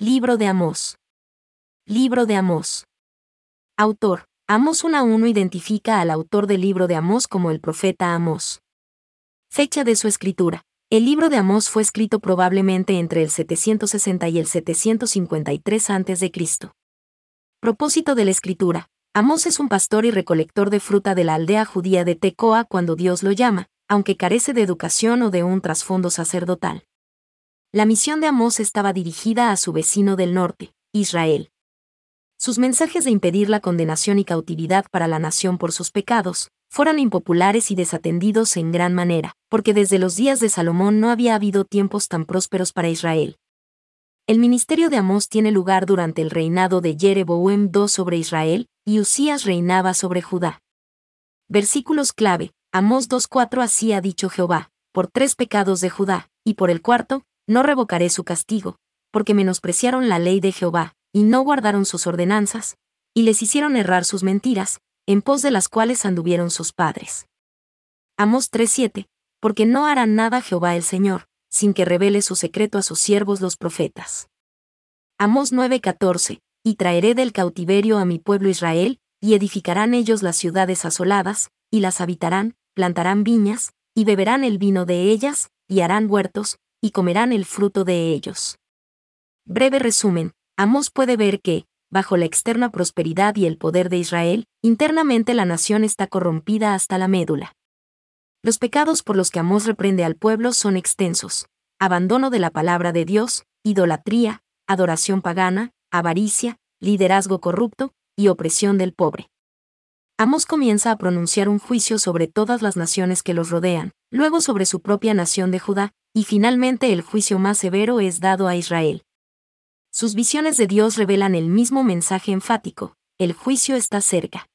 Libro de Amós. Libro de Amós. Autor. Amós 1:1 identifica al autor del libro de Amós como el profeta Amós. Fecha de su escritura. El libro de Amós fue escrito probablemente entre el 760 y el 753 a.C. Propósito de la escritura. Amós es un pastor y recolector de fruta de la aldea judía de Tecoa cuando Dios lo llama, aunque carece de educación o de un trasfondo sacerdotal. La misión de Amós estaba dirigida a su vecino del norte, Israel. Sus mensajes de impedir la condenación y cautividad para la nación por sus pecados, fueron impopulares y desatendidos en gran manera, porque desde los días de Salomón no había habido tiempos tan prósperos para Israel. El ministerio de Amós tiene lugar durante el reinado de Jeroboam II sobre Israel, y Usías reinaba sobre Judá. Versículos clave. Amós 2:4 Así ha dicho Jehová, por 3 pecados de Judá, y por el cuarto, no revocaré su castigo, porque menospreciaron la ley de Jehová, y no guardaron sus ordenanzas, y les hicieron errar sus mentiras, en pos de las cuales anduvieron sus padres. Amós 3:7, porque no hará nada Jehová el Señor, sin que revele su secreto a sus siervos los profetas. Amós 9:14, y traeré del cautiverio a mi pueblo Israel, y edificarán ellos las ciudades asoladas, y las habitarán, plantarán viñas, y beberán el vino de ellas, y harán huertos, y comerán el fruto de ellos. Breve resumen. Amós puede ver que, bajo la externa prosperidad y el poder de Israel, internamente la nación está corrompida hasta la médula. Los pecados por los que Amós reprende al pueblo son extensos: abandono de la palabra de Dios, idolatría, adoración pagana, avaricia, liderazgo corrupto, y opresión del pobre. Amós comienza a pronunciar un juicio sobre todas las naciones que los rodean, luego sobre su propia nación de Judá, y finalmente el juicio más severo es dado a Israel. Sus visiones de Dios revelan el mismo mensaje enfático: el juicio está cerca.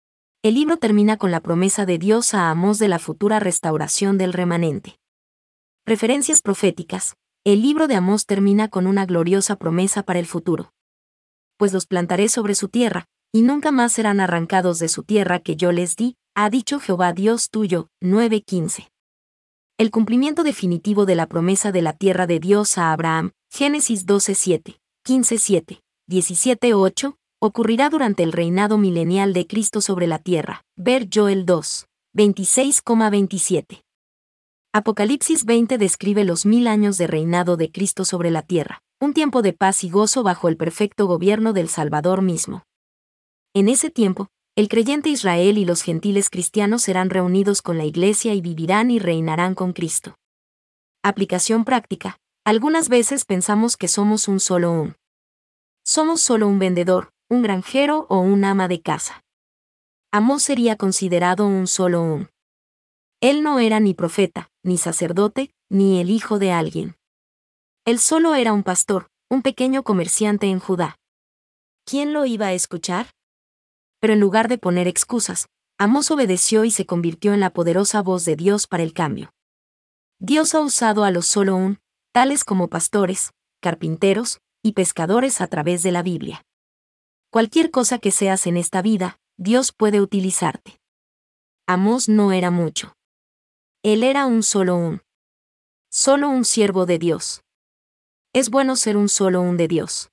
El libro termina con la promesa de Dios a Amós de la futura restauración del remanente. Referencias proféticas. El libro de Amós termina con una gloriosa promesa para el futuro. Pues los plantaré sobre su tierra, y nunca más serán arrancados de su tierra que yo les di, ha dicho Jehová Dios tuyo. 9:15. El cumplimiento definitivo de la promesa de la tierra de Dios a Abraham, Génesis 12:7. 15:7, 17:8, ocurrirá durante el reinado milenial de Cristo sobre la tierra. Ver Joel 2, 26,27. Apocalipsis 20 describe los 1000 años de reinado de Cristo sobre la tierra, un tiempo de paz y gozo bajo el perfecto gobierno del Salvador mismo. En ese tiempo, el creyente Israel y los gentiles cristianos serán reunidos con la Iglesia y vivirán y reinarán con Cristo. Aplicación práctica. Algunas veces pensamos que somos Somos solo un vendedor, un granjero o un ama de casa. Amós sería considerado Él no era ni profeta, ni sacerdote, ni el hijo de alguien. Él solo era un pastor, un pequeño comerciante en Judá. ¿Quién lo iba a escuchar? Pero en lugar de poner excusas, Amós obedeció y se convirtió en la poderosa voz de Dios para el cambio. Dios ha usado a los tales como pastores, carpinteros y pescadores a través de la Biblia. Cualquier cosa que seas en esta vida, Dios puede utilizarte. Amós no era mucho. Él era solo un siervo de Dios. Es bueno ser un de Dios.